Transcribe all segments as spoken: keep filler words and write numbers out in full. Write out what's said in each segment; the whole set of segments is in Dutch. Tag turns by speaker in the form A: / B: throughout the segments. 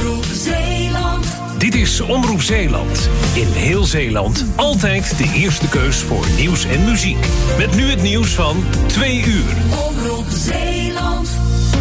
A: Omroep Zeeland.
B: Dit is Omroep Zeeland. In heel Zeeland altijd de eerste keus voor nieuws en muziek. Met nu het nieuws van twee uur.
A: Omroep Zeeland.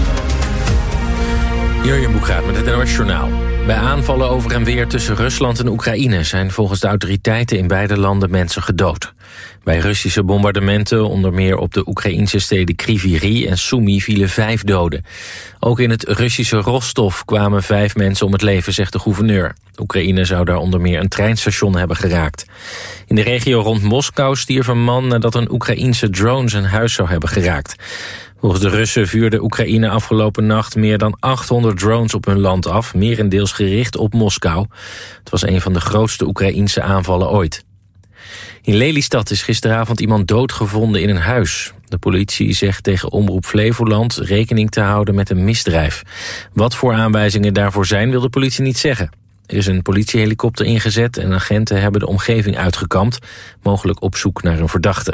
C: Jurjen Boekraat met het N O S Journaal. Bij aanvallen over en weer tussen Rusland en Oekraïne zijn volgens de autoriteiten in beide landen mensen gedood. Bij Russische bombardementen, onder meer op de Oekraïnse steden Kryvyi en Sumy, vielen vijf doden. Ook in het Russische Rostov kwamen vijf mensen om het leven, zegt de gouverneur. Oekraïne zou daar onder meer een treinstation hebben geraakt. In de regio rond Moskou stierf een man nadat een Oekraïense drone zijn huis zou hebben geraakt. Volgens de Russen vuurde Oekraïne afgelopen nacht meer dan achthonderd drones op hun land af, merendeels gericht op Moskou. Het was een van de grootste Oekraïense aanvallen ooit. In Lelystad is gisteravond iemand doodgevonden in een huis. De politie zegt tegen Omroep Flevoland rekening te houden met een misdrijf. Wat voor aanwijzingen daarvoor zijn, wil de politie niet zeggen. Er is een politiehelikopter ingezet en agenten hebben de omgeving uitgekampt, mogelijk op zoek naar een verdachte.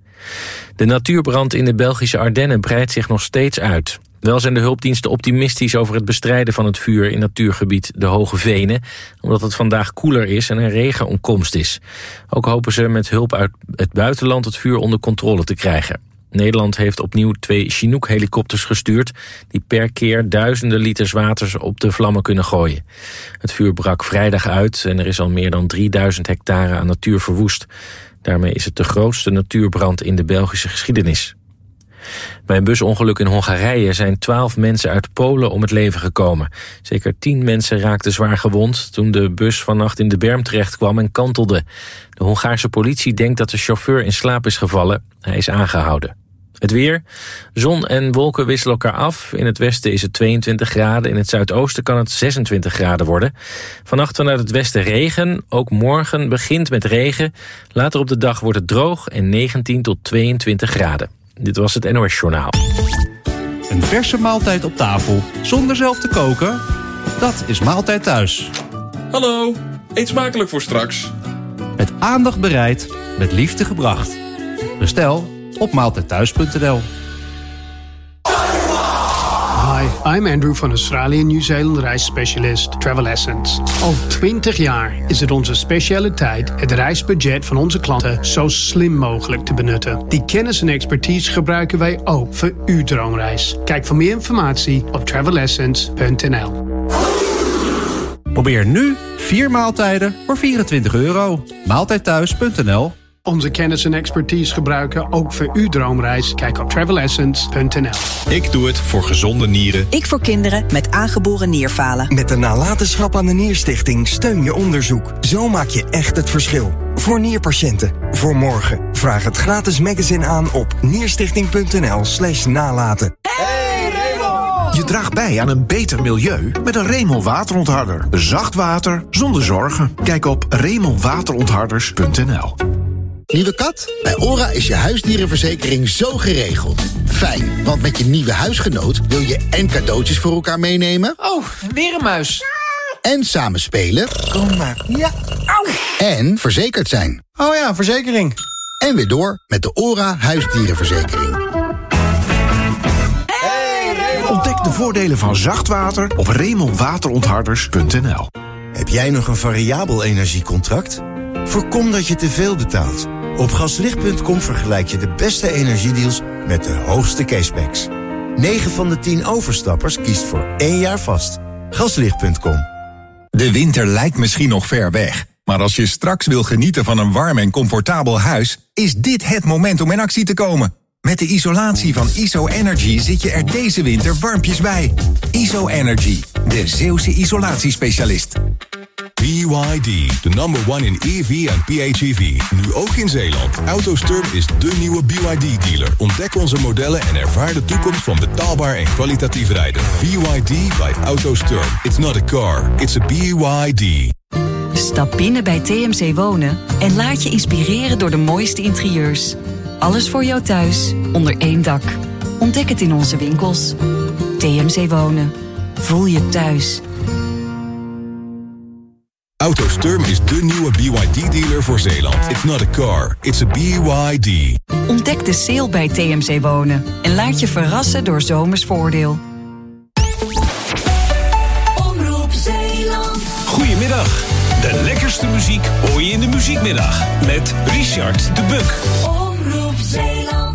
C: De natuurbrand in de Belgische Ardennen breidt zich nog steeds uit. Wel zijn de hulpdiensten optimistisch over het bestrijden van het vuur in natuurgebied de Hoge Venen, omdat het vandaag koeler is en er regenonkomst is. Ook hopen ze met hulp uit het buitenland het vuur onder controle te krijgen. Nederland heeft opnieuw twee Chinook-helikopters gestuurd die per keer duizenden liters water op de vlammen kunnen gooien. Het vuur brak vrijdag uit en er is al meer dan drieduizend hectare aan natuur verwoest. Daarmee is het de grootste natuurbrand in de Belgische geschiedenis. Bij een busongeluk in Hongarije zijn twaalf mensen uit Polen om het leven gekomen. Zeker tien mensen raakten zwaar gewond toen de bus vannacht in de berm terecht kwam en kantelde. De Hongaarse politie denkt dat de chauffeur in slaap is gevallen. Hij is aangehouden. Het weer. Zon en wolken wisselen elkaar af. In het westen is het tweeëntwintig graden. In het zuidoosten kan het zesentwintig graden worden. Vannacht vanuit het westen regen. Ook morgen begint met regen. Later op de dag wordt het droog en negentien tot tweeëntwintig graden. Dit was het N O S Journaal.
D: Een verse maaltijd op tafel zonder zelf te koken? Dat is Maaltijd Thuis.
E: Hallo, eet smakelijk voor straks.
D: Met aandacht bereid, met liefde gebracht. Bestel op maaltijdthuis punt n l.
F: Hi, I'm Andrew van Australië en Nieuw-Zeeland reisspecialist Travel Essence. Al twintig jaar is het onze specialiteit het reisbudget van onze klanten zo slim mogelijk te benutten. Die kennis en expertise gebruiken wij ook voor uw droomreis. Kijk voor meer informatie op travel essence punt n l.
D: Probeer nu vier maaltijden voor vierentwintig euro. maaltijdthuis punt n l.
F: Onze kennis en expertise gebruiken ook voor uw droomreis. Kijk op travel essence punt n l.
G: Ik doe het voor gezonde nieren.
H: Ik voor kinderen met aangeboren nierfalen.
I: Met de nalatenschap aan de Nierstichting steun je onderzoek. Zo maak je echt het verschil. Voor nierpatiënten. Voor morgen. Vraag het gratis magazine aan op nierstichting punt n l slash nalaten.
J: Je draagt bij aan een beter milieu met een Remel waterontharder. Zacht water zonder zorgen. Kijk op remel waterontharders punt n l.
K: Nieuwe kat? Bij ORA is je huisdierenverzekering zo geregeld. Fijn, want met je nieuwe huisgenoot wil je en cadeautjes voor elkaar meenemen.
L: Oh, weer een muis.
K: En samen spelen.
L: Kom maar. Ja. Au.
K: En verzekerd zijn.
L: Oh ja, verzekering.
K: En weer door met de ORA huisdierenverzekering.
J: Ontdek de voordelen van zacht water op remel waterontharders punt n l.
M: Heb jij nog een variabel energiecontract? Voorkom dat je te veel betaalt. Op gaslicht punt com vergelijk je de beste energiedeals met de hoogste cashbacks. negen van de tien overstappers kiest voor één jaar vast. gaslicht punt com.
N: De winter lijkt misschien nog ver weg. Maar als je straks wil genieten van een warm en comfortabel huis, is dit het moment om in actie te komen. Met de isolatie van I S O Energy zit je er deze winter warmpjes bij. I S O Energy, de Zeeuwse isolatiespecialist.
O: B Y D, de number one in E V en P H E V. Nu ook in Zeeland. AutoSturm is de nieuwe B Y D-dealer. Ontdek onze modellen en ervaar de toekomst van betaalbaar en kwalitatief rijden. B Y D by AutoSturm. It's not a car, it's a B Y D.
P: Stap binnen bij T M C Wonen en laat je inspireren door de mooiste interieurs. Alles voor jou thuis, onder één dak. Ontdek het in onze winkels. T M C Wonen. Voel je thuis.
O: AutoSturm is de nieuwe B Y D-dealer voor Zeeland. It's not a car, it's a B Y D.
P: Ontdek de sale bij T M C Wonen en laat je verrassen door zomers voordeel.
A: Omroep Zeeland.
B: mooiste muziek hoor je in de Muziekmiddag. Met Richard de Buck.
A: Omroep Zeeland.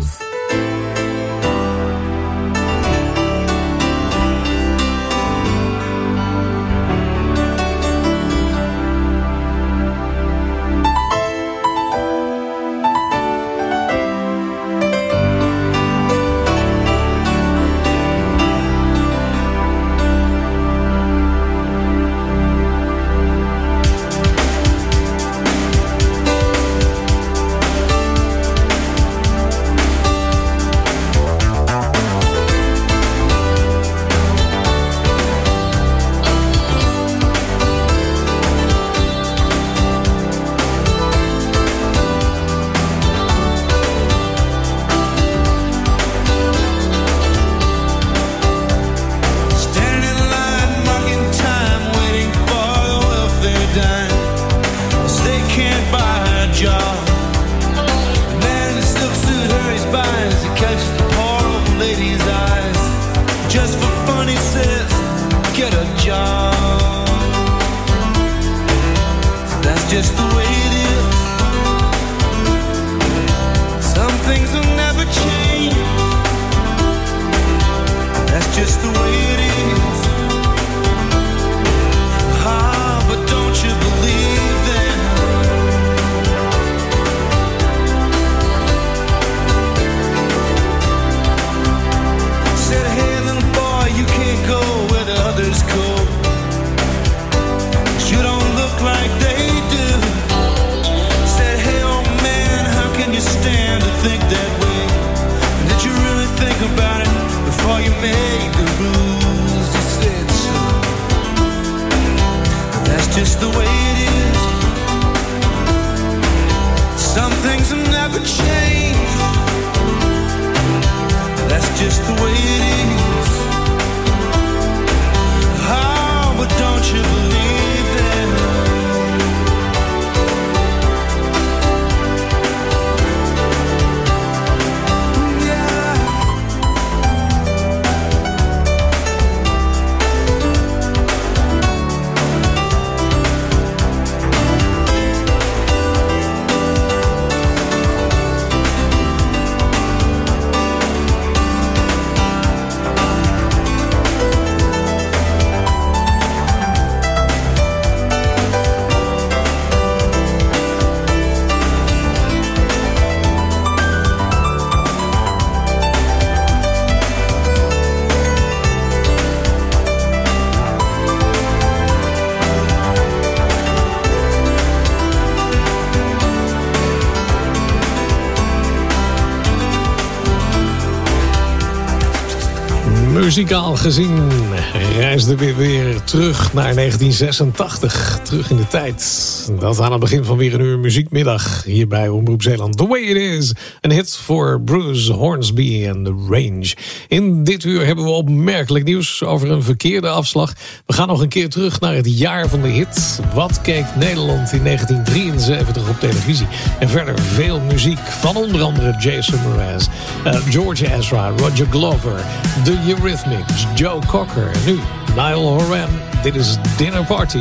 Q: Muzikaal gezien reisden we weer terug naar negentien zesentachtig. Terug in de tijd. Dat aan het begin van weer een uur muziekmiddag hier bij Omroep Zeeland. The Way It Is. Een hit voor Bruce Hornsby en The Range. In dit uur hebben we opmerkelijk nieuws over een verkeerde afslag. We gaan nog een keer terug naar het jaar van de hit. Wat keek Nederland in negentien drieënzeventig op televisie? En verder veel muziek van onder andere Jason Mraz, uh, George Ezra, Roger Glover, The Eurythmics, Joe Cocker. En nu Niall Horan. Dit is Dinner Party.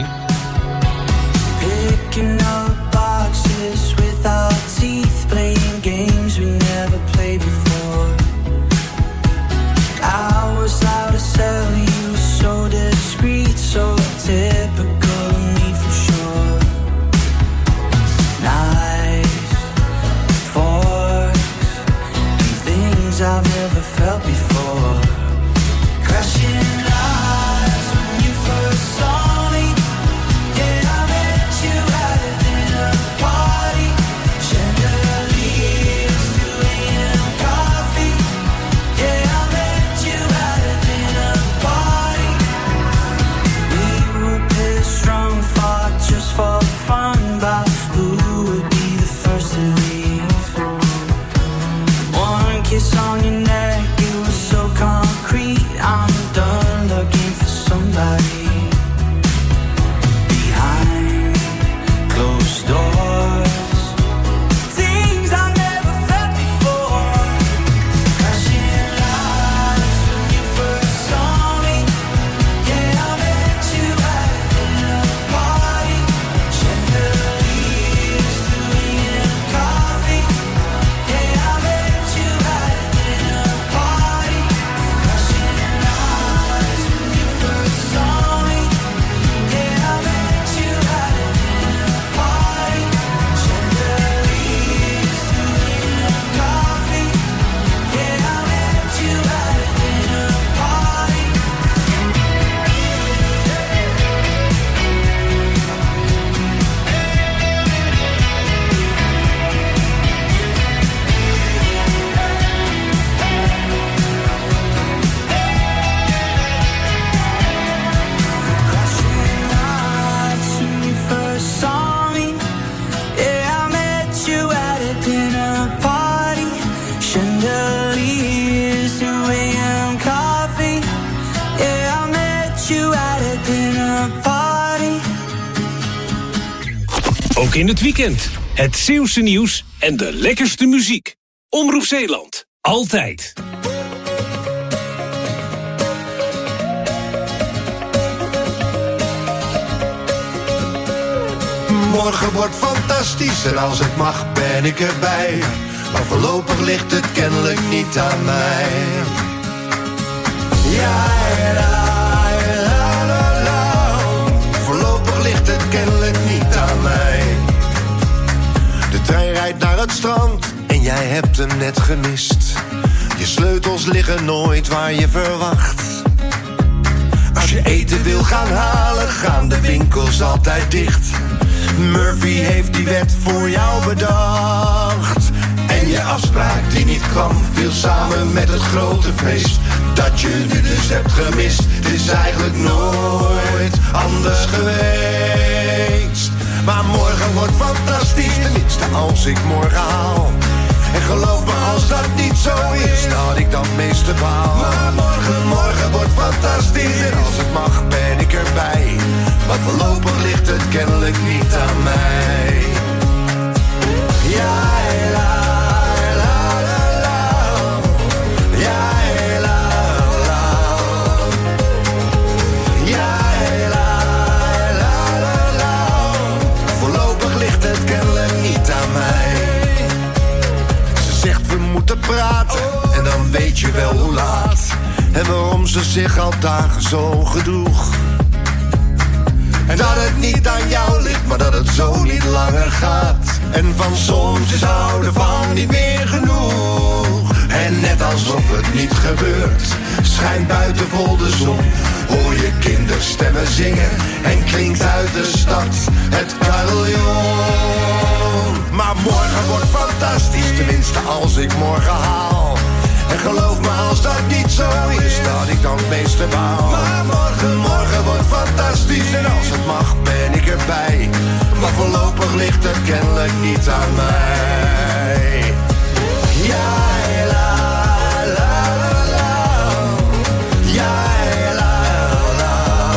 R: Picking up boxes with our teeth, playing games we never played before. I was out to sell you, so discreet, so typical of me for sure. Knives, forks, and things I've never felt before. Crashing lights when you first saw me. Yeah, I met you at a dinner.
B: Ook in het weekend. Het Zeeuwse nieuws en de lekkerste muziek. Omroep Zeeland. Altijd.
S: Morgen wordt fantastisch en als het mag ben ik erbij. Maar voorlopig ligt het kennelijk niet aan mij. Ja, la, la, la, la. Voorlopig ligt het kennelijk niet aan mij. De trein rijdt naar het strand en jij hebt hem net gemist. Je sleutels liggen nooit waar je verwacht. Als je eten wil gaan halen, gaan de winkels altijd dicht. Murphy heeft die wet voor jou bedacht. En je afspraak die niet kwam, viel samen met het grote feest dat je nu dus hebt gemist. Het is eigenlijk nooit anders geweest. Maar morgen wordt fantastisch, tenminste als ik morgen haal. En geloof me, als dat niet zo is, dat ik dan het meeste baal. Maar morgen, morgen wordt fantastisch en als het mag ben ik erbij. Maar voorlopig ligt het kennelijk niet aan mij. Ja, la, la, la, la. Ja, la, la. Ja, la, la, la, la. Voorlopig ligt het kennelijk niet aan mij. Ze zegt we moeten praten en dan weet je wel hoe laat. En waarom ze zich al dagen zo gedroeg. En dat het niet aan jou ligt, maar dat het zo niet langer gaat. En van soms is houden van niet meer genoeg. En net alsof het niet gebeurt, schijnt buiten vol de zon. Hoor je kinderstemmen zingen en klinkt uit de stad het carillon. Maar morgen wordt fantastisch, tenminste als ik morgen haal. En geloof me, als dat niet zo is, dat ik dan het meeste baal. Maar morgen, morgen wordt fantastisch en als het mag ben ik erbij. Maar voorlopig ligt het kennelijk niet aan mij. Ja, la, la, la, la. Ja, la, la.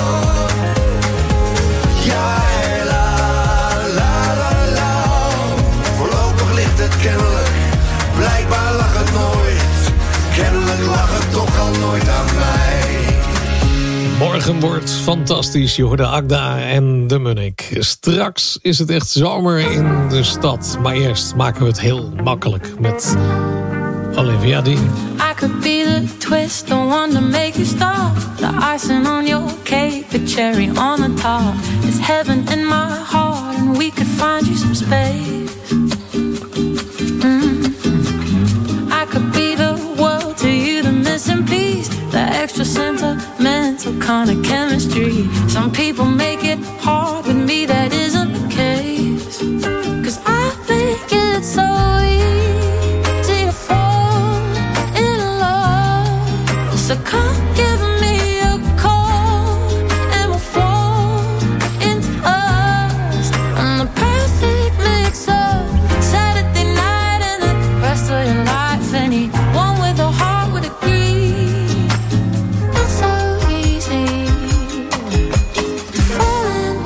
S: Ja, la, la, la, la. Voorlopig ligt het kennelijk, blijkbaar lag het nooit. Kennelijk lag het toch al nooit aan mij.
Q: Morgen wordt fantastisch. Je hoorde Agda en de Munnik. Straks is het echt zomer in de stad. Maar eerst maken we het heel makkelijk met Olivia Dean.
T: I could be the twist, the one to make you stop. The icing on your cake, the cherry on the top. It's heaven in my heart and we could find you some space. Mm-hmm. I could be the world to you, the missing piece. The extra sentimental kind of chemistry. Some people make it hard, with me that isn't the case. Cause I think it's so easy to fall in love. So come give me a call and we'll fall into us. I'm the perfect mix of Saturday night and the rest of your life. Anyone with a heart would agree. It's so easy to fall in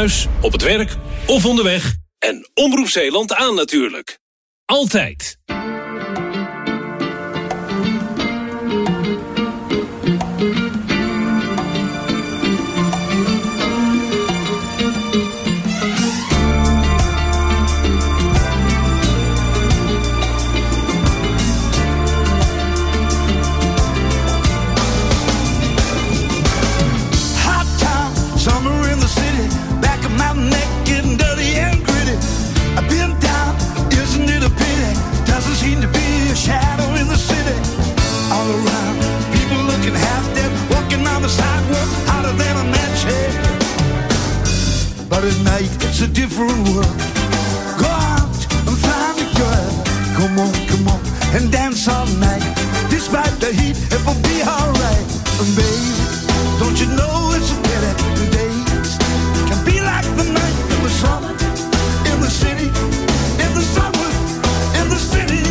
B: thuis, op het werk of onderweg. En Omroep Zeeland aan natuurlijk. Altijd.
U: But at night it's a different world. Go out and find a girl. Come on, come on, and dance all night. Despite the heat, it will be alright. And baby, don't you know it's a pity the days can be like the night in the summer, in the city, in the summer, in the city.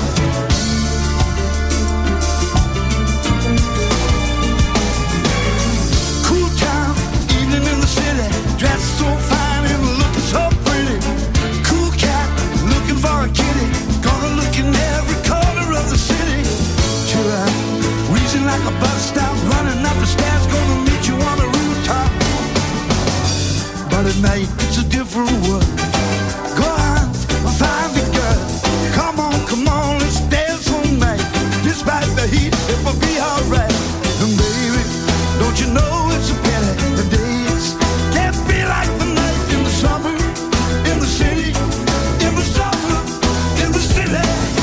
U: Cool town, evening in the city, dressed so fine and looking so pretty. Cool cat, looking for a kitty. Gonna look in every corner of the city. Till I reason like a bus stop, running up the stairs, gonna meet you on the rooftop. But at night it's a different world. Go on, find the girl. Come on, come on, let's dance all night. Despite the heat, it will be alright. And baby, don't you know it's a pity the days can't be like the night in the summer, in the city, in the summer, in the city.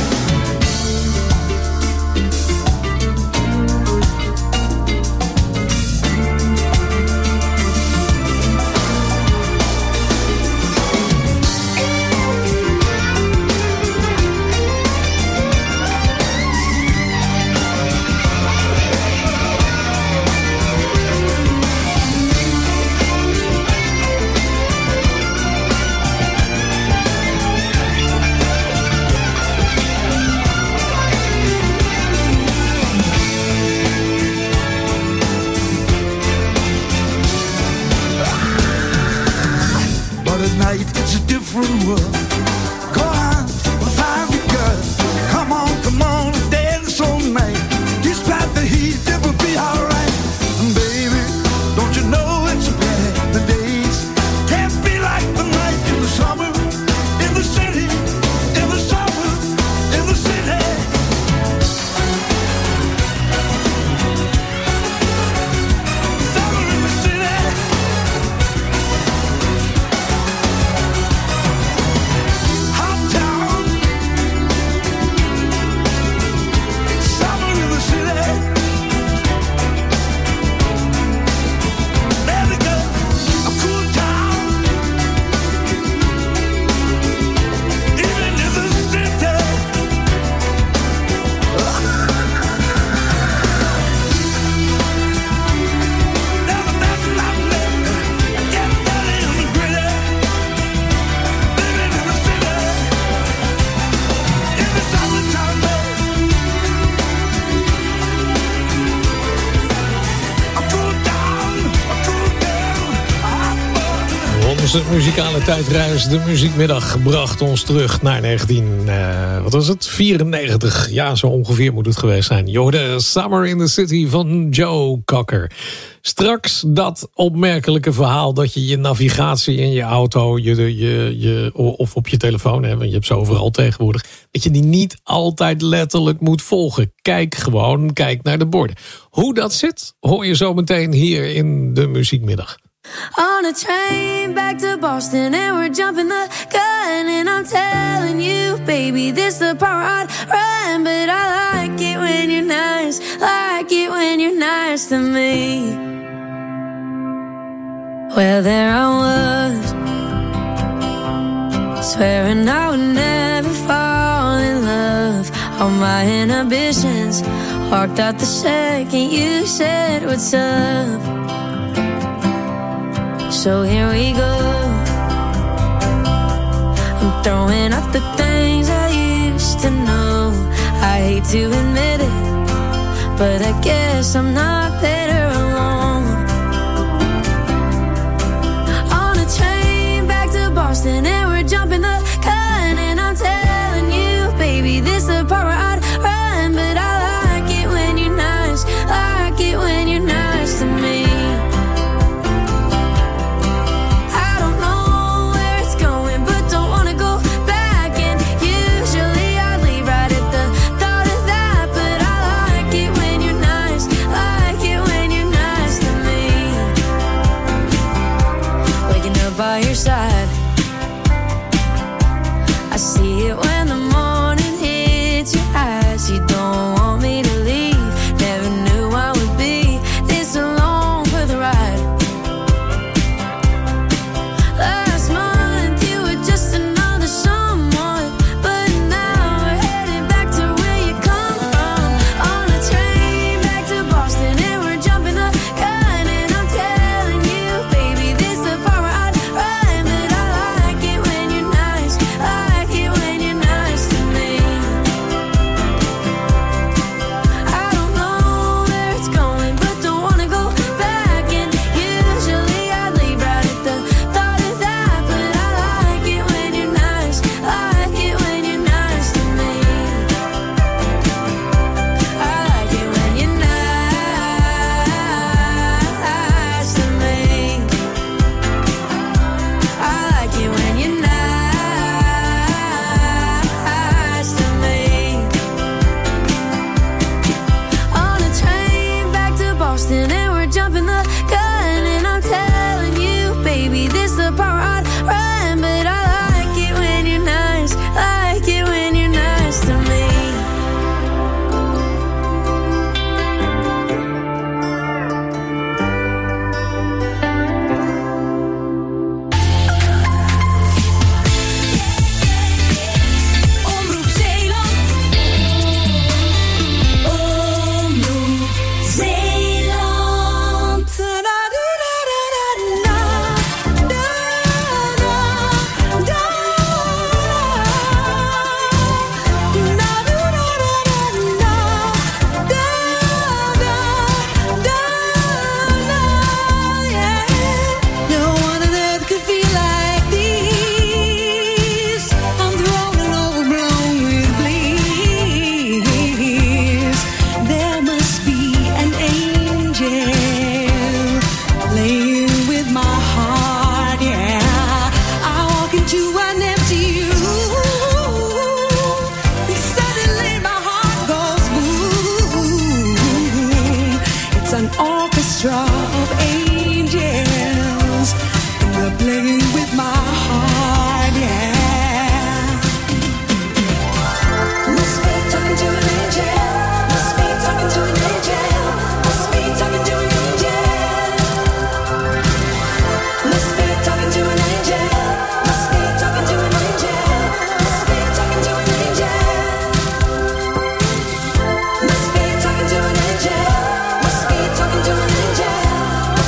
U: But at night it's a different world. Go on, find the girl. Come on, come on, dance all night. Despite the heat, it will be alright. And baby, don't you know it's a pity the days can't be like the night in the summer, in the city, in the summer, in the city. Summer in the city. Hot town. Summer in the city. There we go. A cool town. Even in the city. Never, never, never, get dirty in the gritty. Living in the city. In the summertime, a cool town, a cool down, a hot bun.
Q: Onze muzikale tijdreis, de muziekmiddag, bracht ons terug naar negentien... eh, wat was het? vierennegentig. Ja, zo ongeveer moet het geweest zijn. Je hoorde Summer in the City van Joe Cocker. Straks dat opmerkelijke verhaal dat je je navigatie in je auto... Je, je, je, of op je telefoon, hè, want je hebt ze overal tegenwoordig... dat je die niet altijd letterlijk moet volgen. Kijk gewoon, kijk naar de borden. Hoe dat zit, hoor je zo meteen hier in de muziekmiddag.
T: On a train back to Boston and we're jumping the gun and I'm telling you, baby, this the part I'd run, but I like it when you're nice, like it when you're nice to me. Well, there I was, swearing I would never fall in love. All my inhibitions walked out the second you said what's up. So here we go. I'm throwing out the things I used to know. I hate to admit it, but I guess I'm not better alone. On a train by your side. I see it when the morning hits your eyes. You don't want me to leave. Never knew I would be this alone for the ride. Last month you were just another someone, but now we're heading back to where you come from. On a train back to Boston and we're jumping the gun. And I'm telling you, baby, this the part where I'd run. But I like it when you're nice, like it when you're nice to me. I don't know where it's going, but don't wanna go back. And usually I'd leave right at the thought of that. But I like it when you're nice, like it when you're nice to me. I like it when you're nice to me. I like it when you're nice to me. On a train back to Boston and we're jumping the gun. And I'm telling you, baby, this the part where I'd run. But I like it when you're nice, like it when you're nice to me.
A: Omroep Zeeland. Omroep Zeeland.
R: No one on earth could feel like this. I'm thrown and overblown with bliss. There must be an angel playing with my heart, yeah. I walk into an empty room and suddenly my heart goes boom. It's an orchestra of angels and they're playing with my heart, yeah. Must be talking to an angel. Must be talking to an angel. Must be talking to an angel. Must be talking to an angel. Must be talking to an angel. Must be talking to an angel. Must be talking to an angel. Must be talking to an angel.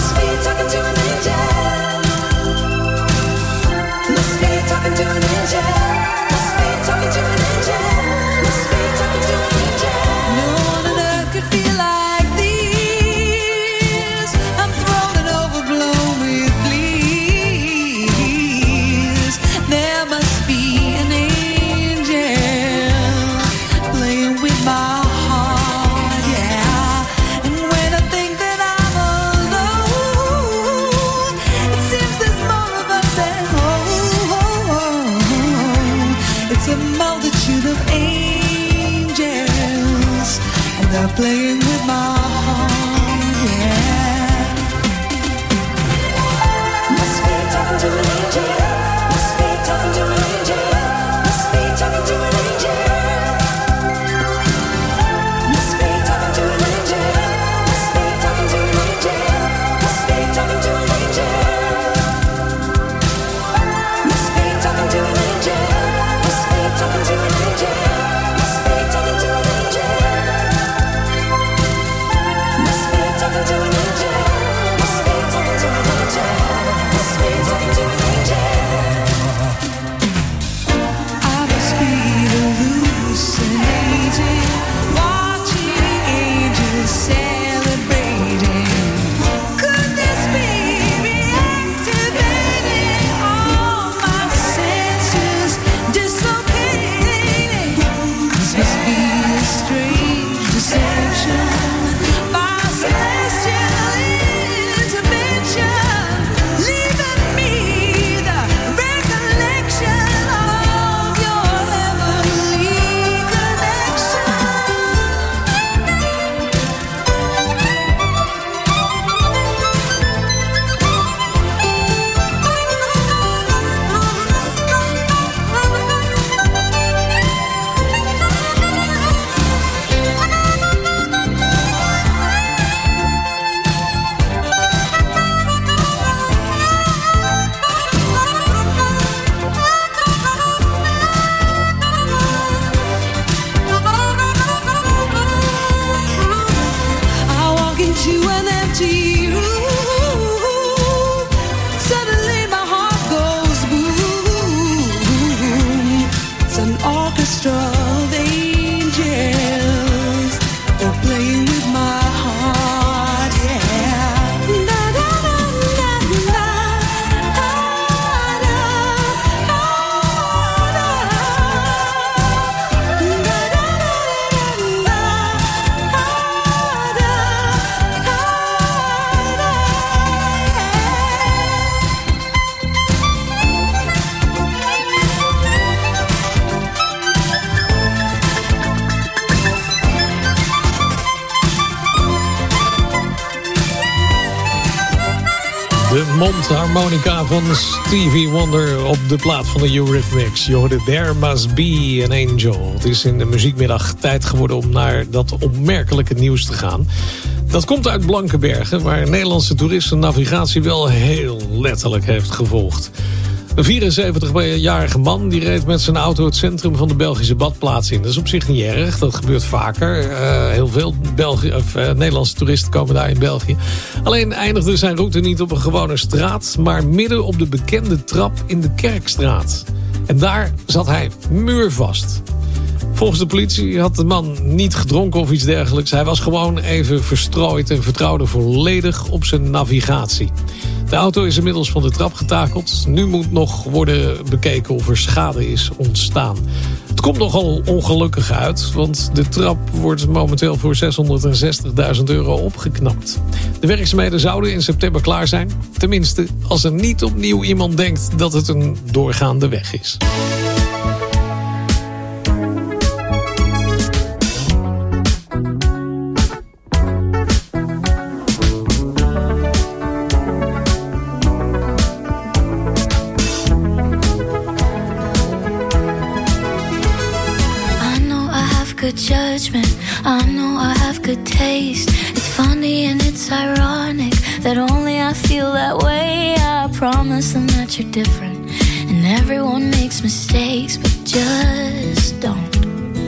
Q: De mondharmonica van Stevie Wonder op de plaat van de Eurythmics. Je hoorde There Must Be an Angel. Het is in de muziekmiddag tijd geworden om naar dat opmerkelijke nieuws te gaan. Dat komt uit Blankenbergen, waar Nederlandse toeristen navigatie wel heel letterlijk heeft gevolgd. Een vierenzeventigjarige man die reed met zijn auto het centrum van de Belgische badplaats in. Dat is op zich niet erg, dat gebeurt vaker. Uh, heel veel Belgi- of, uh, Nederlandse toeristen komen daar in België. Alleen eindigde zijn route niet op een gewone straat, maar midden op de bekende trap in de Kerkstraat. En daar zat hij muurvast. Volgens de politie had de man niet gedronken of iets dergelijks. Hij was gewoon even verstrooid en vertrouwde volledig op zijn navigatie. De auto is inmiddels van de trap getakeld. Nu moet nog worden bekeken of er schade is ontstaan. Het komt nogal ongelukkig uit, want de trap wordt momenteel voor zeshonderdzestigduizend euro opgeknapt. De werkzaamheden zouden in september klaar zijn. Tenminste, als er niet opnieuw iemand denkt dat het een doorgaande weg is.
T: Judgment, I know I have good taste. It's funny and it's ironic that only I feel that way. I promise them that you're different, and everyone makes mistakes, but just don't.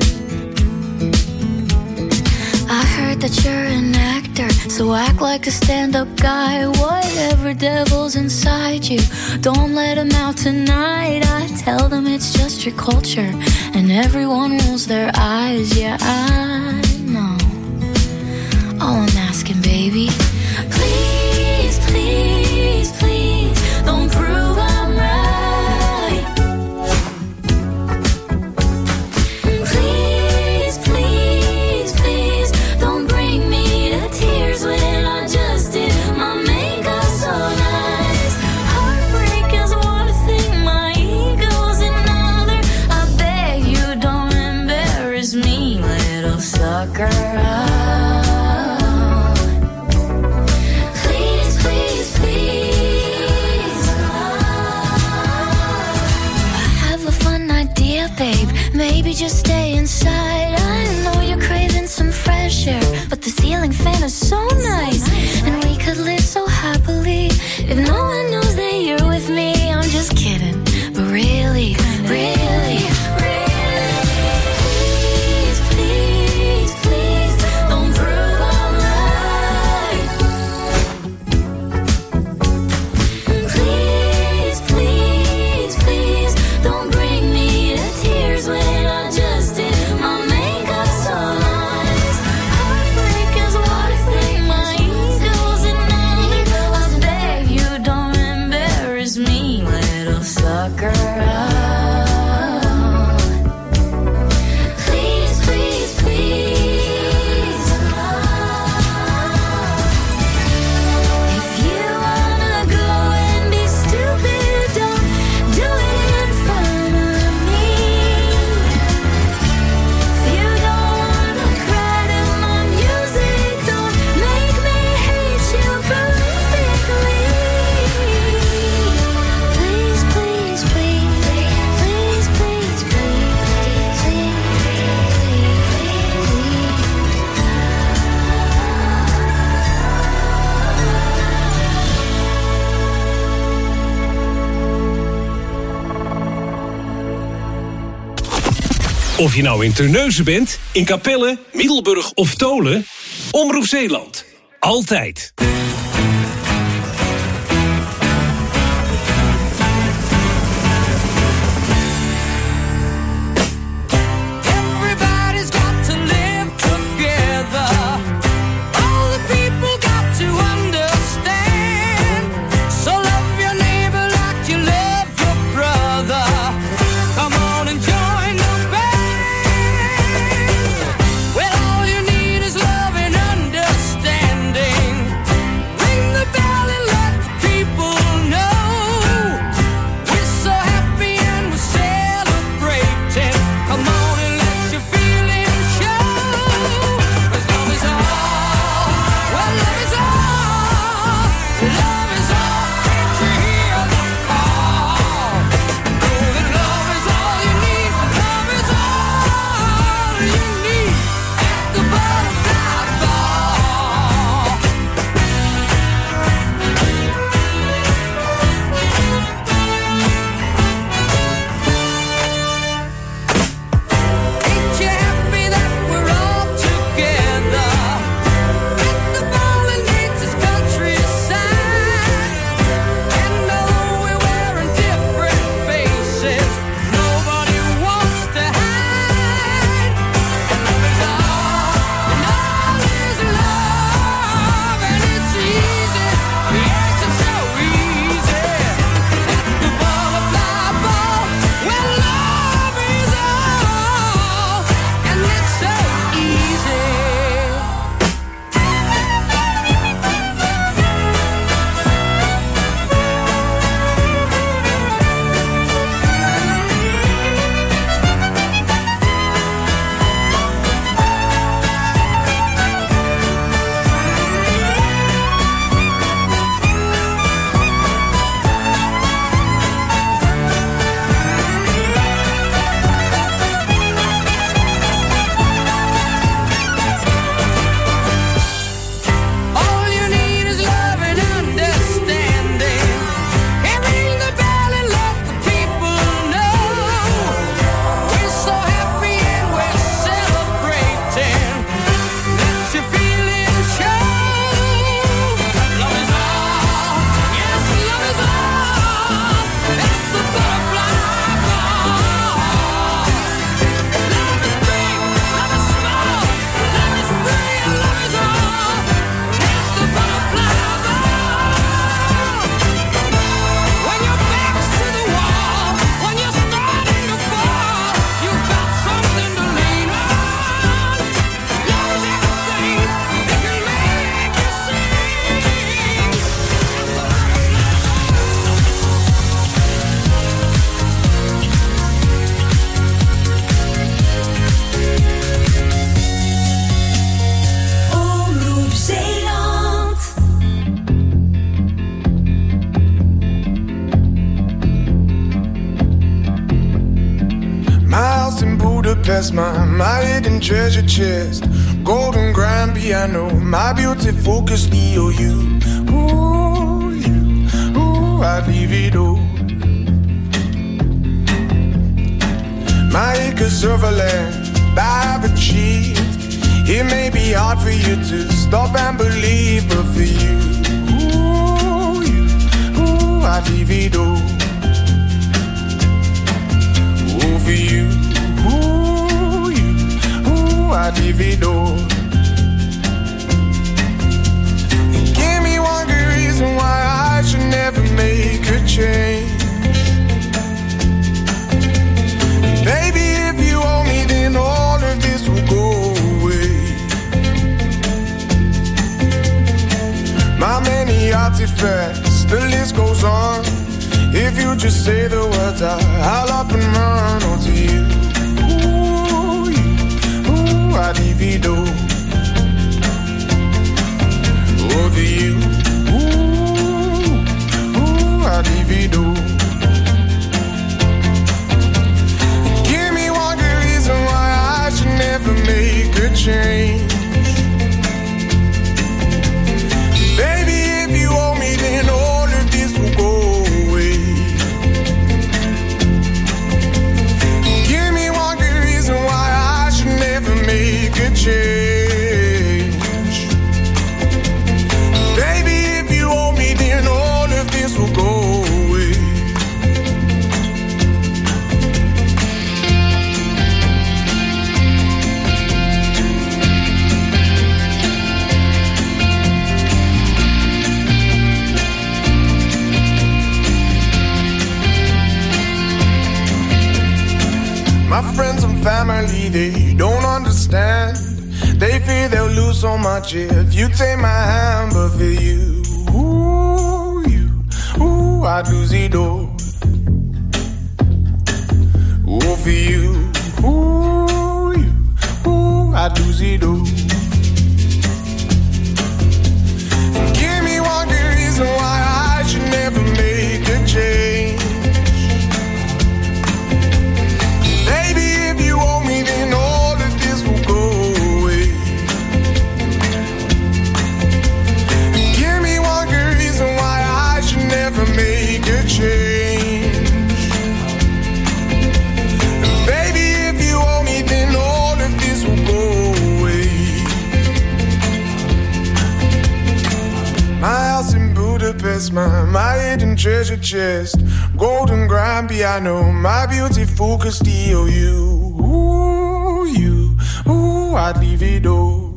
T: I heard that you're an actor, so act like a stand-up guy. Whatever devil's inside you, don't let him out tonight. I tell them it's just your culture, and everyone rolls their eyes. Yeah, I know. All I'm asking, baby, please, please, please, don't prove I'm right. Please, please, please, don't bring me to tears when I just did my makeup so nice. Heartbreak is one thing, my ego's another. I beg you don't embarrass me, little sucker. Please, please, please. I have a fun idea, babe. Maybe just stay inside. I know you're craving some fresh air, but the ceiling fan is so nice, and we could live so happily if no one knows that you're with me. I'm just kidding, but really, really, really, please, please, please, don't prove I'm right. Please, please, please, don't bring me to tears when I just did my makeup so nice. Heartbreak is one thing, my ego's another. I beg you don't embarrass me, little sucker. Please, please, please. If you wanna go and be stupid, don't do it in front of me. If you don't wanna cry to my music, don't make me hate you perfectly. Please, please, please, please, please, please, please,
B: Of je nou in Terneuzen bent, in Capelle, Middelburg of Tolen, Omroep Zeeland. Altijd.
R: Everybody's got to live together. All the people got to understand. So love your neighbor like you love your brother. Come on and join the band. Well, all you need is love and understanding.
C: Budapest, my, my hidden treasure chest. Golden grand piano, my beauty focus, E O U. Ooh, you, ooh, I'd leave it all. My acres of land I've achieved. It may be hard for you to stop and believe, but for you, ooh, you, ooh, I'd leave it all. Ooh, for you, ooh, you, ooh, I'd leave it all. And give me one good reason why I should never make a change. Baby, if you owe me, then all of this will go away. My many artifacts, the list goes on. If you just say the words, I, I'll up and run onto you. Ooh, you, ooh, I'd divido. Over you, ooh, ooh, I'd divido. Never make a change. Baby, if you owe me, then all of this will go away. Give me one good reason why I should never make a change. Baby, if you owe me, then all of this will go away. My friends and family, they don't understand. They fear they'll lose so much if you take my hand. But for you, ooh, you, ooh, I'd lose it all. Ooh, for you, ooh, you, ooh, I'd lose it all. And give me one good reason why I should never make a change. Then all of this will go away. Give me one good reason why I should never make a change. Baby, if you owe me, then all of this will go away. My house in Budapest, my, my hidden treasure chest. Golden grand piano, my beauty focus, E O U. Ooh, you, ooh, I'd leave it all.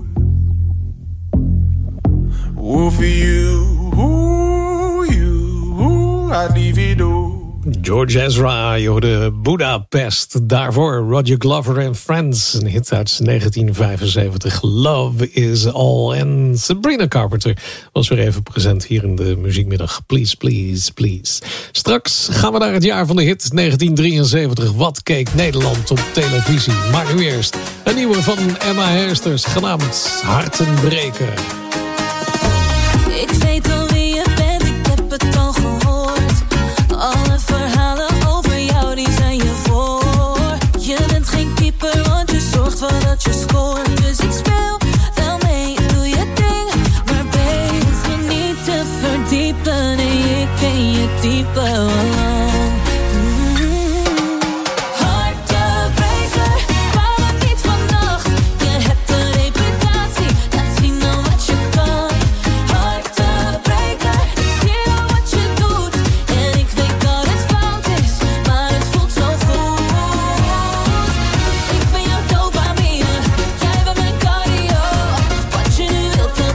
C: Ooh, for you, ooh, you, ooh, I'd leave it all.
Q: George Ezra, je hoorde Budapest. Daarvoor Roger Glover and Friends. Een hit uit negentien vijfenzeventig. Love is All. En Sabrina Carpenter was weer even present hier in de muziekmiddag. Please, please, please. Straks gaan we naar het jaar van de hit negentien drieënzeventig. Wat keek Nederland op televisie? Maar nu eerst een nieuwe van Emma Heesters, genaamd Hartenbreker.
T: Ik weet al wie je bent, ik heb het al gehoord. Alle verhalen over jou, die zijn je voor. Je bent geen keeper, want je zorgt wel dat je scoort. Dus ik speel wel mee, doe je ding. Maar babe, hoef me niet te verdiepen. Nee, ik ken je type al lang.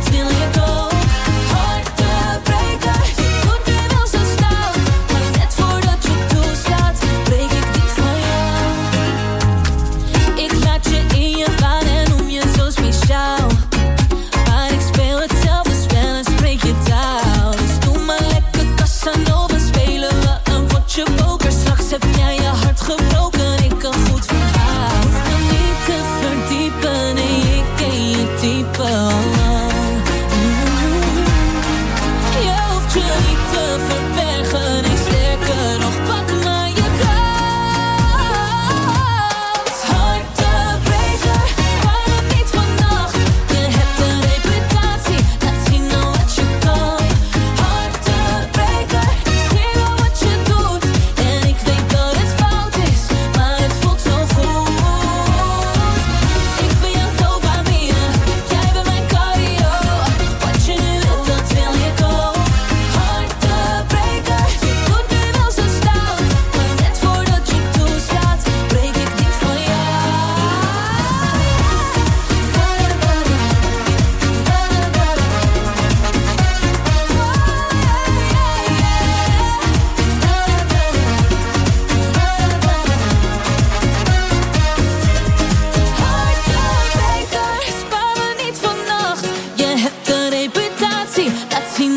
U: Voor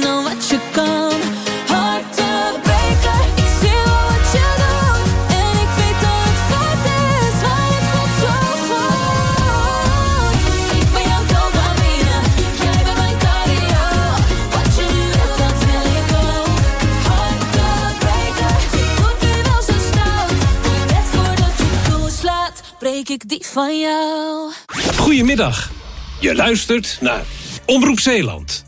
T: know what you're gone. Hard to breken, ik zie wel wat je doet. En ik weet dat het fout is, maar het voelt zo goed. Ik ben jouw dopamine, jij bent mijn cardio. Wat je nu doet, dat wil ik ook. Hard te breken, je doet nu wel zo stout. Maar net voordat je toeslaat, breek ik die van jou.
B: Goedemiddag. Je luistert naar Omroep Zeeland.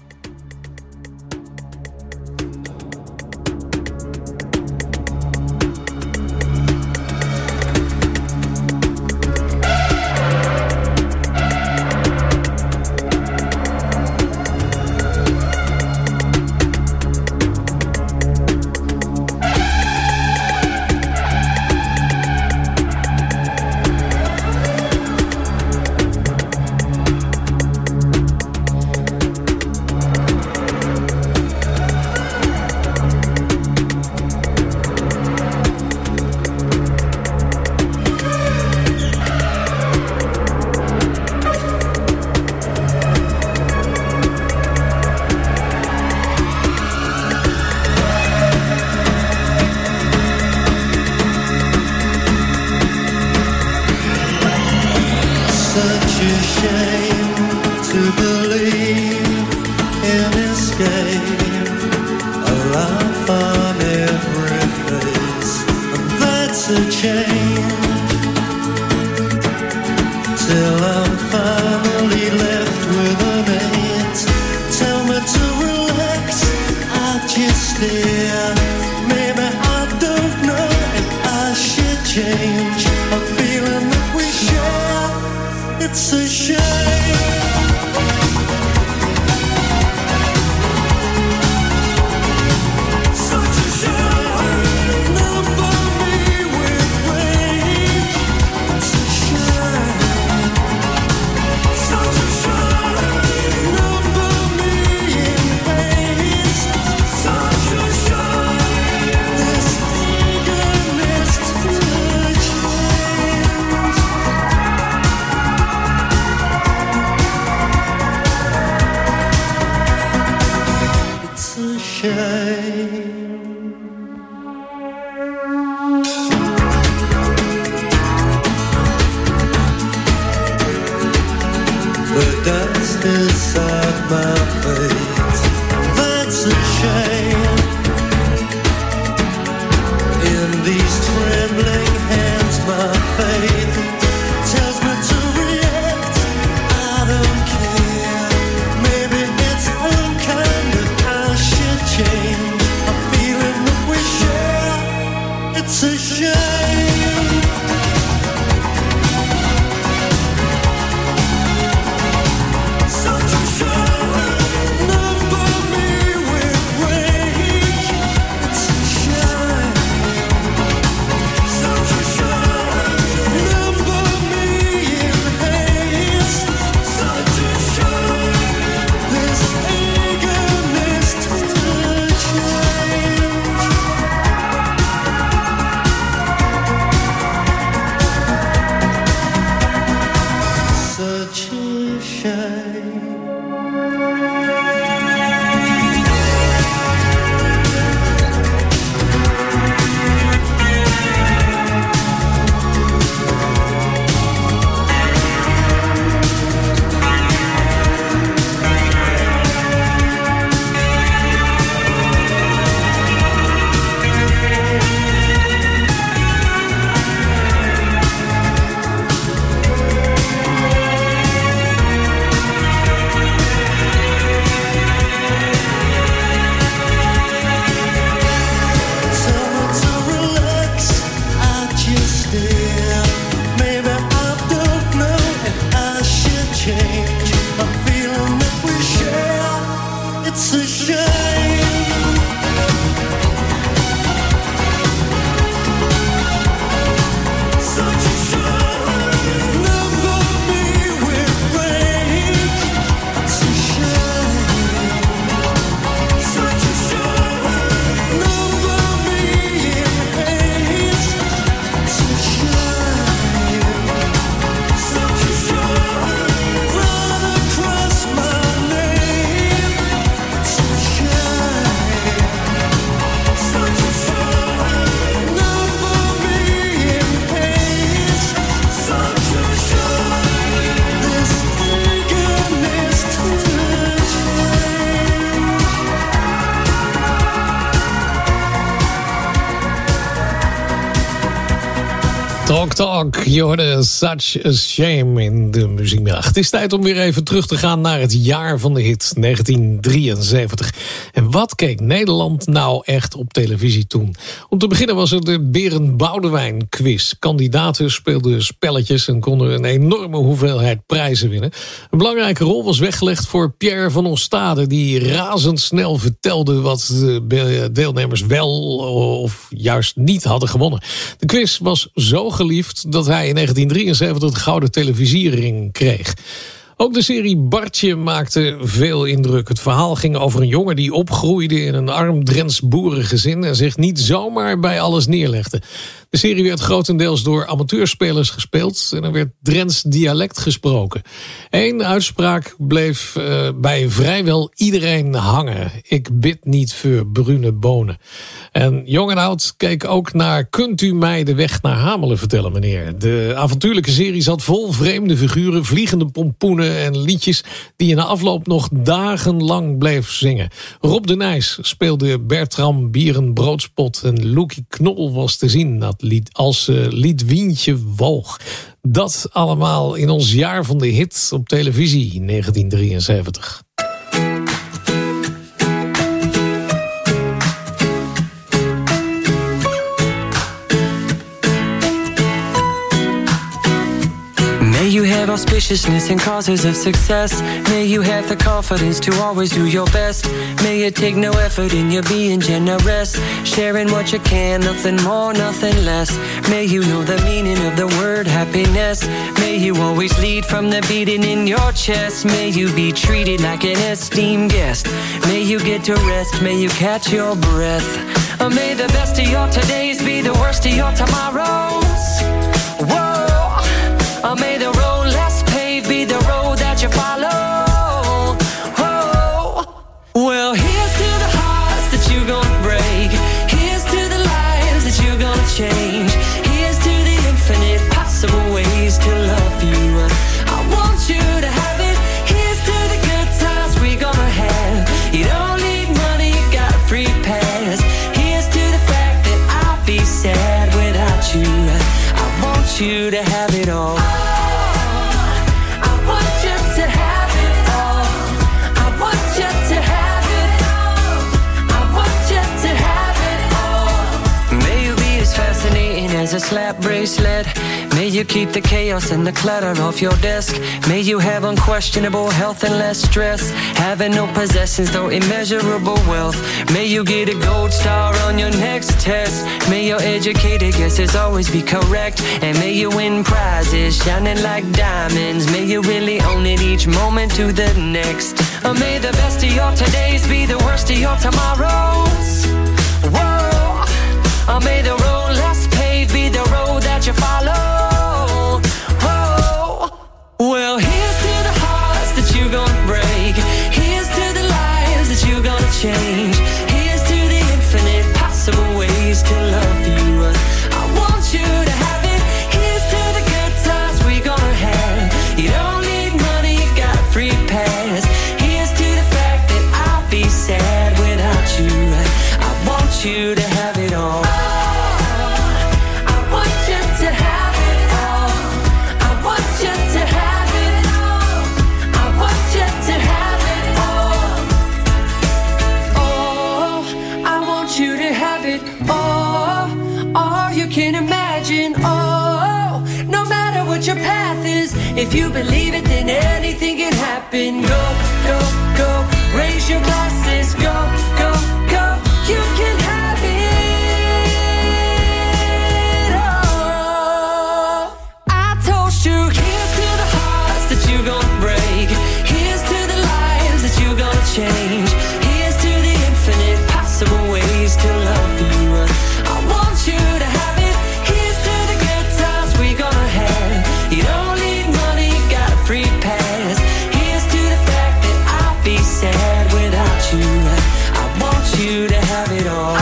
Q: Talk Talk, je hoorde Such a Shame in de muziekmiddag. Het is tijd om weer even terug te gaan naar het jaar van de hit, negentien drieënzeventig. En wat keek Nederland nou echt op televisie toen? Om te beginnen was er de Berend Boudewijn quiz. Kandidaten speelden spelletjes en konden een enorme hoeveelheid prijzen winnen. Een belangrijke rol was weggelegd voor Pierre van Ostade, die razendsnel vertelde wat de deelnemers wel of juist niet hadden gewonnen. De quiz was zo geliefd dat hij in negentien drieënzeventig de Gouden Televisiering kreeg. Ook de serie Bartje maakte veel indruk. Het verhaal ging over een jongen die opgroeide in een arm Drents boerengezin en zich niet zomaar bij alles neerlegde. De serie werd grotendeels door amateurspelers gespeeld en er werd Drents dialect gesproken. Eén uitspraak bleef uh, bij vrijwel iedereen hangen. Ik bid niet voor brune bonen. En jong en oud keek ook naar Kunt u mij de weg naar Hamelen vertellen, meneer? De avontuurlijke serie zat vol vreemde figuren, vliegende pompoenen en liedjes die je na afloop nog dagenlang bleef zingen. Rob de Nijs speelde Bertram Bierenbroodspot en Loekie Knol was te zien als uh, Liedwientje Woog. Dat allemaal in ons jaar van de hit op televisie, negentien drieënzeventig.
E: May you have auspiciousness and causes of success. May you have the confidence to always do your best. May you take no effort in your being generous, sharing what you can, nothing more, nothing less. May you know the meaning of the word happiness. May you always lead from the beating in your chest. May you be treated like an esteemed guest. May you get to rest, may you catch your breath. Or may the best of your todays be the worst of your tomorrows. Whoa. Or may the road less paved be the road that you follow. Oh. Well, here's to the hearts that you're gonna break. Here's to the lives that you're gonna change. Here's to the infinite possible ways to love you. I want you to have it. Here's to the good times we're gonna have. You don't need money, you got a free pass. Here's to the fact that I'll be sad without you. I want you to have it all. As a slap bracelet, may you keep the chaos and the clutter off your desk. May you have unquestionable health and less stress. Having no possessions though immeasurable wealth. May you get a gold star on your next test. May your educated guesses always be correct. And may you win prizes shining like diamonds. May you really own it each moment to the next. Or may the best of your todays be the worst of your tomorrows. Whoa. Or may the road less paved be the road that you follow. Oh. Well, here's to the hearts that you're gonna break. Here's to the lives that you're gonna change. Here's to the infinite possible ways to love you. I want you to have it. Here's to the good times we're gonna have. You don't need money, you got a free pass. Here's to the fact that I'll be sad without you. I want you to have it all. Your path is, if you believe it, then anything can happen. Go, go, go, raise your glasses. Go, go, go, you can have it all. I told you, here's to the hearts that you're gonna break. Here's to the lives that you're gonna change. Here's to the infinite possible ways to love you. I want you to have it. Here's to the good times we're gonna have. You don't need money, you got a free pass. Here's to the fact that I'll be sad without you. I want you to have it all.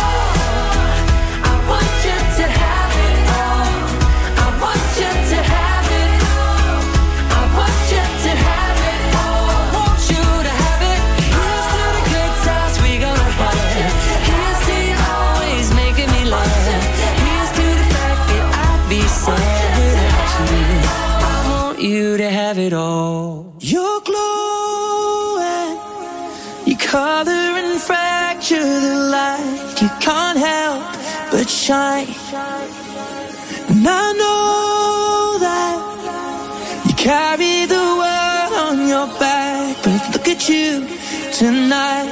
E: I want you to have it all. I want you to have it all. I want you to have it all. I want you to have it. Here's to the good times we're gonna have. Here's to you always making me laugh. Here's to the fact that I'll be sad.
R: color and fracture the light. You can't help but shine. And I know that you carry the world on your back, but look at you tonight.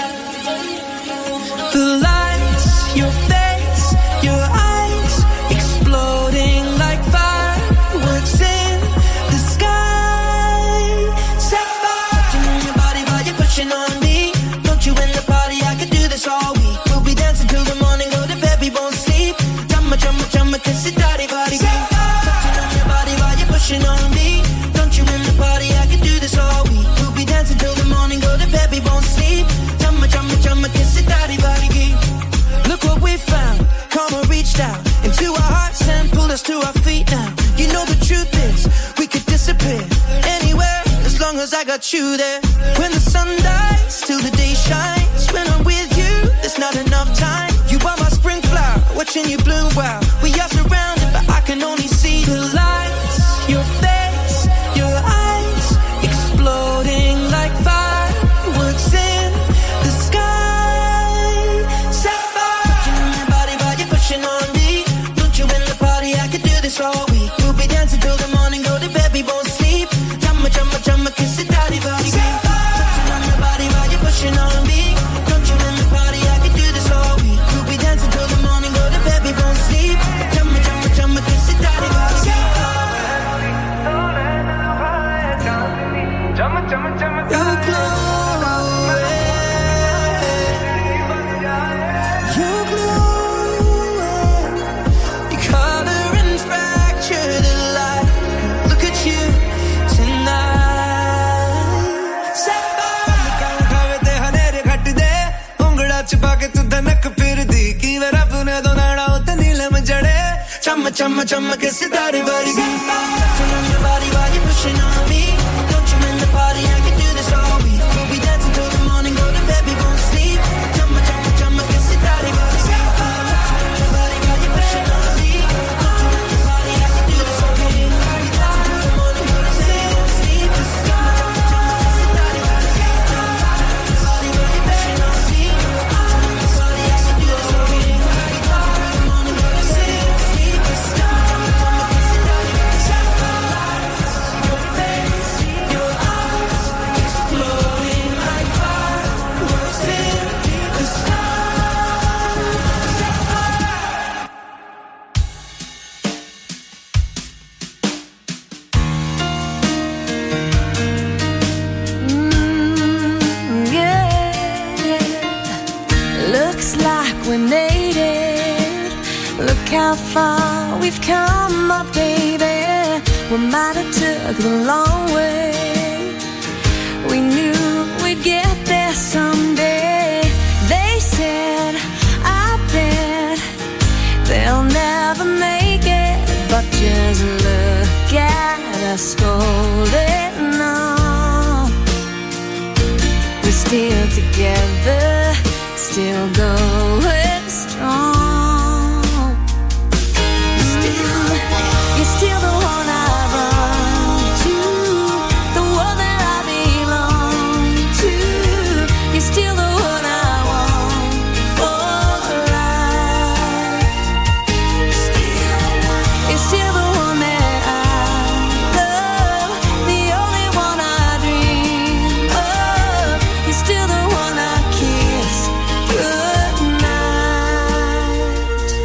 R: The lights, your face, your eyes, exploding like fireworks in the sky. Set fire in your body while you're pushing on me. Don't you in the party, I could do this all week. We'll be dancing till the morning, go to bed, we won't sleep. Chumma, chumma, chumma, kiss it, daddy, body. Touching on your body while you're pushing on me. Don't you in the party, I could do this all week. We'll be dancing till the morning, go to bed, we won't sleep. Chumma, chumma, chumma, kiss it, daddy, body. Look what we found. Karma reached out into our hearts and pulled us to our feet now. You know the truth is, we could disappear anywhere as long as I got you there. When the sun dies, till the day shines. When I'm with you, there's not enough time. You are my spring flower, watching you bloom wild. We are surrounded, but I can only see the lights. Your face, your eyes, exploding like fireworks in the sky. On me, don't you in the party, I could do this all week. We'll be dancing till the morning, go to bed, we won't sleep. Chumma, chumma, chumma, kiss it, daddy, body. Touching on your body while you're pushing on me. Don't you in the party, I could do this all week. We'll be dancing till the morning, go to bed, we won't sleep. Chumma, chumma, chumma, kiss it, daddy, body. Chumma, chumma, chumma, your glow. Chumma, chumma, chumma, kiss it, daddy, body. Touching on your body while you're pushing on me. Don't you in the party, I can do this all week. We'll be dancing till the morning, go to bed, we won't sleep. Chumma, chumma, chumma, kiss it, daddy, body. Touching on your body while you're pushing on me. Don't you in the party, I can do this all week. We'll be dancing till the morning, go to bed, we won't sleep. Chumma, chumma, chumma, kiss it, daddy, body. Touching on your body while you're pushing on me. Don't you in the party, I can do this all week. We'll be dancing till the morning, go to bed, we won't sleep.
T: We made it. Look how far we've come, my baby. We might have took the long way. We knew we'd get there someday. They said, I bet they'll never make it. But just look at us holding on. We're still together, still going strong. Still, you're still the one I run to, the one that I belong to. You're still the one I want for life. Still, you're still the one that I love, the only one I dream of. You're still the one I kiss. Good night.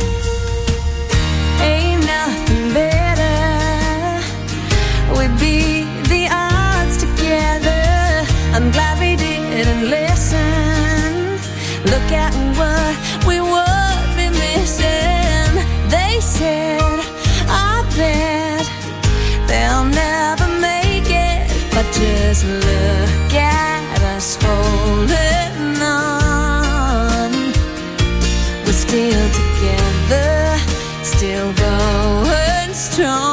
T: Ain't nothing better. We'd be the odds together. I'm glad we didn't listen. Look at what we would be missing. They said, I bet they'll never make it. But just look at us holding on. We're still together, still going strong.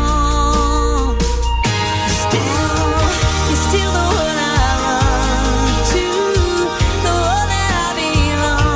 T: Still, you're still the one I run to, the one that I belong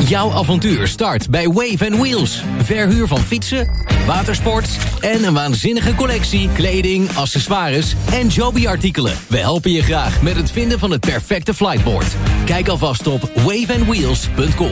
D: Jouw avontuur start bij Wave and Wheels. Verhuur van fietsen, watersport en een waanzinnige collectie kleding, accessoires en Joby-artikelen. We helpen je graag met het vinden van het perfecte flightboard. Kijk alvast op wave and wheels punt com.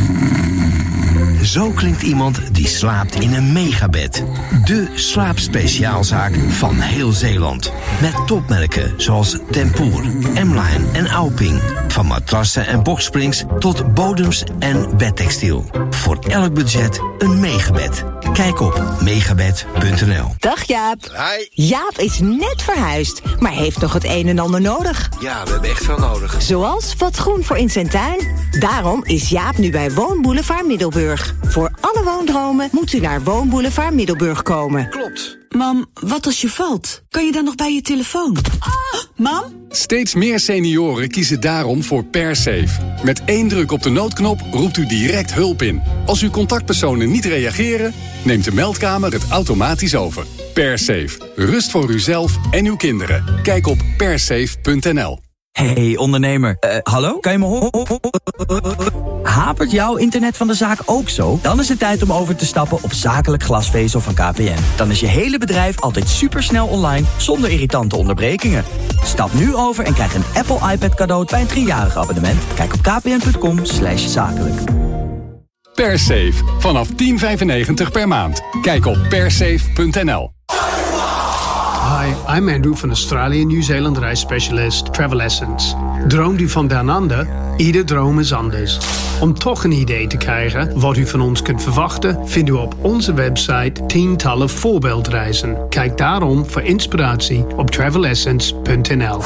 V: Zo klinkt iemand die slaapt in een megabed. De slaapspeciaalzaak van heel Zeeland. Met topmerken zoals Tempoor, M-Line en Alping. Van matrassen en boxsprings tot bodems en bedtextiel. Voor elk budget een megabed. Kijk op megabed punt n l.
W: Dag Jaap.
K: Hi.
W: Jaap is net verhuisd, maar heeft nog het een en ander nodig.
K: Ja, we hebben echt veel nodig.
W: Zoals wat groen voor in zijn tuin. Daarom is Jaap nu bij Woonboulevard Middelburg. Voor alle woondromen moet u naar Woonboulevard Middelburg komen.
K: Klopt.
H: Mam, wat als je valt? Kan je dan nog bij je telefoon? Oh, mam?
X: Steeds meer senioren kiezen daarom voor PerSafe. Met één druk op de noodknop roept u direct hulp in. Als uw contactpersonen niet reageren, neemt de meldkamer het automatisch over. PerSafe. Rust voor uzelf en uw kinderen. Kijk op persafe punt n l.
Y: Hey ondernemer, uh, hallo? Kan je me horen? Hapert jouw internet van de zaak ook zo? Dan is het tijd om over te stappen op zakelijk glasvezel van K P N. Dan is je hele bedrijf altijd supersnel online, zonder irritante onderbrekingen. Stap nu over en krijg een Apple iPad cadeau bij een driejarig abonnement. Kijk op kpn punt com slash zakelijk.
X: PerSafe. Vanaf tien vijfennegentig per maand. Kijk op persafe punt n l.
F: Hi, I'm Andrew van Australië Nieuw-Zeeland reisspecialist Travel Essence. Droomt u van down under? Ieder droom is anders. Om toch een idee te krijgen wat u van ons kunt verwachten, vindt u op onze website tientallen voorbeeldreizen. Kijk daarom voor inspiratie op travel essence punt n l.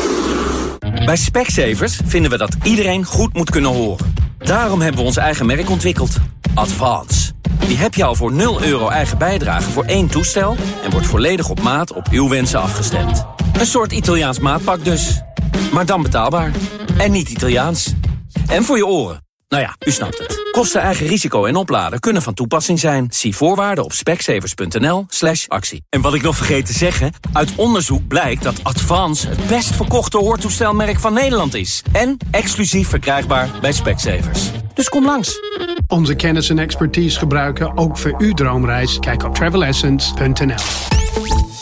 Z: Bij Specsavers vinden we dat iedereen goed moet kunnen horen. Daarom hebben we ons eigen merk ontwikkeld. Advance. Die heb je al voor nul euro eigen bijdrage voor één toestel en wordt volledig op maat op uw wensen afgestemd. Een soort Italiaans maatpak dus. Maar dan betaalbaar. En niet Italiaans. En voor je oren. Nou ja, u snapt het. Kosten, eigen risico en opladen kunnen van toepassing zijn. Zie voorwaarden op specsavers punt n l slash actie. En wat ik nog vergeet te zeggen, uit onderzoek blijkt dat Advance het best verkochte hoortoestelmerk van Nederland is. En exclusief verkrijgbaar bij Specsavers. Dus kom langs.
F: Onze kennis en expertise gebruiken ook voor uw droomreis. Kijk op travel essence punt n l.